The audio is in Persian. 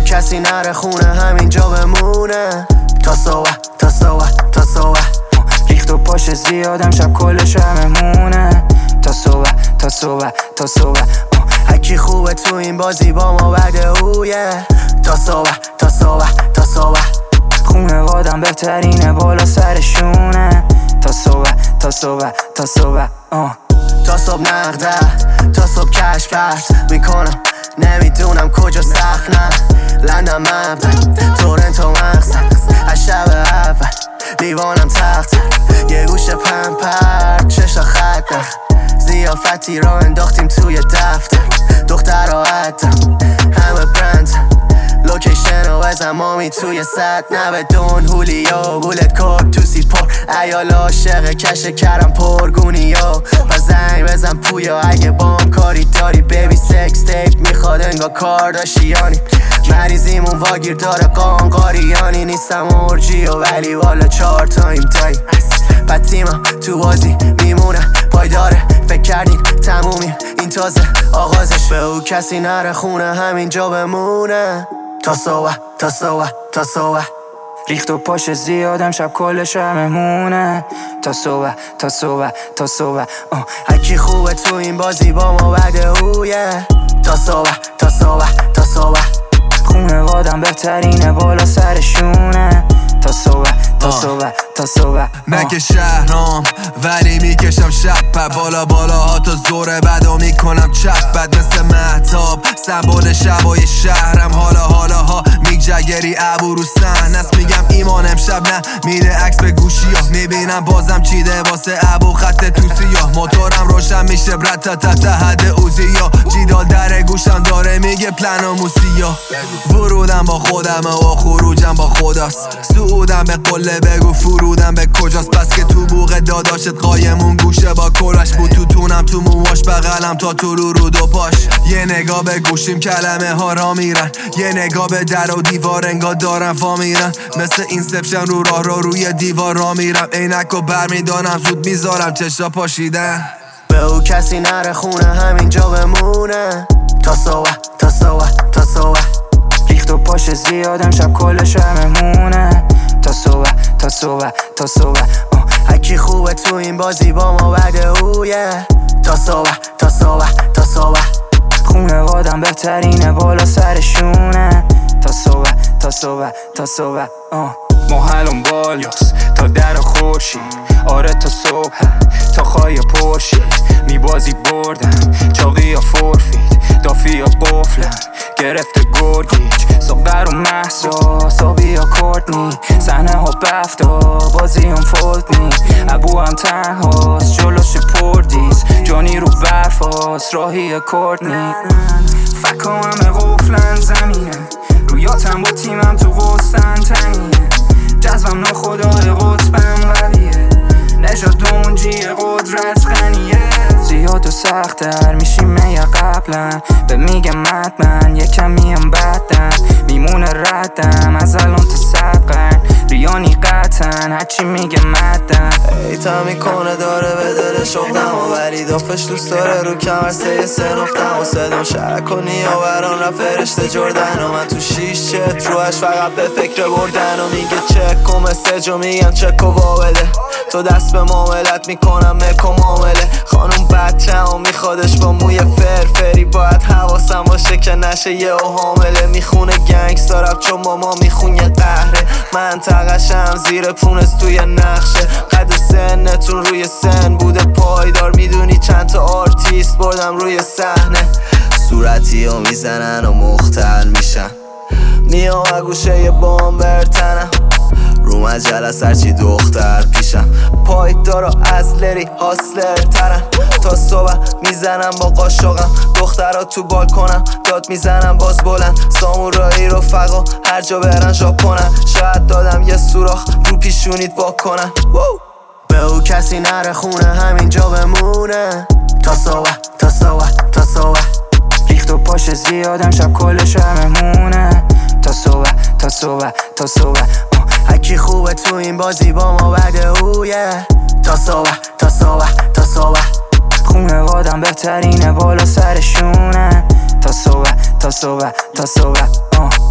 کسی نره خونه همینجا بمونه تا صبح تا صبح تا صبح. ریخت و پاش زیادم شب کل شممونه تا صبح تا صبح تا صبح. هکی خوبه تو این بازی با ما بده اویه تا صبح تا صبح تا صبح. خونوادم بهترینه بالا سرشونه تا صبح تا صبح تا صبح. تا صبح نقده تا صبح کش پرت میکنم نمیدونم کجا سخت نه لندن مبدن تورنتو مقصد از شب اول لیوانم تخت یه گوشه پمپر چشا خط زیافتی را انداختیم توی دفتر دختر را عدم همه برند لوکیشن و بزن مامی توی ست نبدون هولیا بولت کارت تو سی پر ایال عاشق کش کرم پرگونیا و زنگ بزن پویا اگه بام کاری داری بیبی سکس تیپ میخواد انگا کارداشیانی مریضیمون واگیر داره قانقاریانی نیستم ارجیو ولی والا 4 تایم تایم پتیمم تو بازی میمونه پایداره فکر کردین تمومیم این تازه آغازش به او کسی نره خونه همینجا بمونه تا صبح تا صبح تا صبح. ریخت و پاش زیادم شب کل شممونه تا صبح تا صبح تا صبح. هکی خوبه تو این بازی با ما بده اویه تا صبح تا صبح تا صبح. خونوادم بهترینه بالا سرشونه تا صبح تا صبح تا صبح. من که شهرام ولی میکشم شب بالا بالاها تا زور بدا میکنم چپ بد مثل مهتاب سمبل شبای شهرم حالا ها میگجگری ابو رو صحنه است میگم ایمان امشب نه میده عکس به گوشی ها میبینم بازم چیده واسه ابو خط توسی ها موتورم روشن میشه برد تا حد اوزی ها جیدال در گوشم داره میگه پلن و موسی ها ورودم با خودمه و خروجم با خداست سعودم به قله بگو فرودم به کجاست پس که تو بوق داداشت قایمون گوشه با کلش بود تو تونم تو موهاش بغلم تا تو رو دو پاش یه نگاه به گوشیم کلمه ها را میرن یه نگاه به در و دیوار انگار دارم فا میرن مثل اینسپشن رو راه رو روی دیوار را میرم عینک و برمیدارم زود میذارم چشا پاشیدن به او کسی نره خونه همینجا بمونه تا صبح تا صبح تا صبح. ریخت و پاش زیادم شب کل شممونه تا صبح تا صبح تا صبح. هکی خوبه تو این بازی با ما بده اویه تا صبح تا صبح تا صبح. خونوادم بهترینه بالا سرشونه تا صبح تا صبح تا صبح. محلم بالاست تا در خورشید آره تا صبح تا خواهی پرشید میبازی بردم چاقی یا فورفید دافی یا قفلم گرفته گرگیج ساقر و محسا سابی یا کورتنی صحنه ها بفتا بازی هم فولتنی ابو هم تنهاست جلوش پردیز جانی رو برفاست راهی کورتنی فکا همه قفلن زمینه رویاتم با تیمم تو قستن تنیه جذبم ناخدای قطبم قویه نجات اونجی قدرت غنیه زیاد و سختر میشیم یا قبلا به میگم مدمن یکم میم بدن میمونه ردم از الان تا 100 قرن ریانی قطن هرچی میگه مدن ایتا میکنه داره به دل شغلم و ولی دافش دوست داره رو کمر سه نفتم و صدام شرک و نیاوران را فرشته جردن و من تو 6 چت روش فقط به فکر بردن و میگه چک و مسیج و میگن چک و وابله تو دست به معاملت میکنم مک و معامله خانوم بچه و میخوادش با موی فرفری باید حواسم باشه که نشه یه و حامله میخونه گنگستر رپ چون ماما میخونه قهره منطقشم زیر پونس توی نقشه قد سنتون روی سن بوده پایدار میدونی چند تا آرتیست بردم روی صحنه صورتی رو میزنن و مختل میشن میام و گوشه یه بام برتنم رو مجله سرچی دختر پیشم پایدار و ازلری هاسلر ترن تا صبح میزنم با قاشقم دخترها تو بالکنم داد میزنم باز بلند سامورایی رفقا هر جا برن ژاپنن شاید دادم یه سوراخ رو پیشونیت واکنن به او کسی نره خونه همینجا بمونه تا صبح تا صبح تا صبح. ریخت و پاش زیادم شب کل شممونه تا صبح تا صبح تا صبح. هکی خوبه تو این بازی با ما بده اویه تا صبح تا صبح تا صبح. خونوادم بهترینه بالا سرشونه تا صبح تا صبح تا صبح.